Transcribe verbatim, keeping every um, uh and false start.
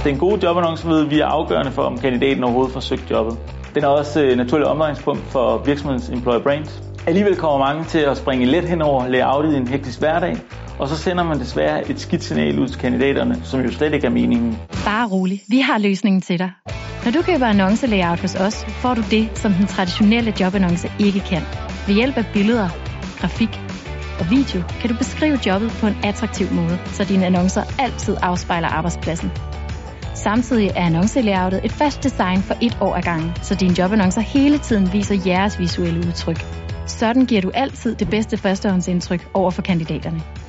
det er en god jobannonce, ved vi er afgørende for, om kandidaten overhovedet får søgt jobbet. Den er også et naturligt omdrejningspunkt for virksomhedens employer brand. Alligevel kommer mange til at springe let hen over layoutet i en hektisk hverdag, og så sender man desværre et skidt signal ud til kandidaterne, som jo slet ikke er meningen. Bare rolig, vi har løsningen til dig. Når du køber annonce-layout hos os, får du det, som den traditionelle jobannonce ikke kan. Ved hjælp af billeder, grafik og video kan du beskrive jobbet på en attraktiv måde, så dine annoncer altid afspejler arbejdspladsen. Samtidig er annoncelayoutet et fast design for et år ad gangen, så dine jobannoncer hele tiden viser jeres visuelle udtryk. Sådan giver du altid det bedste førstehåndsindtryk over for kandidaterne.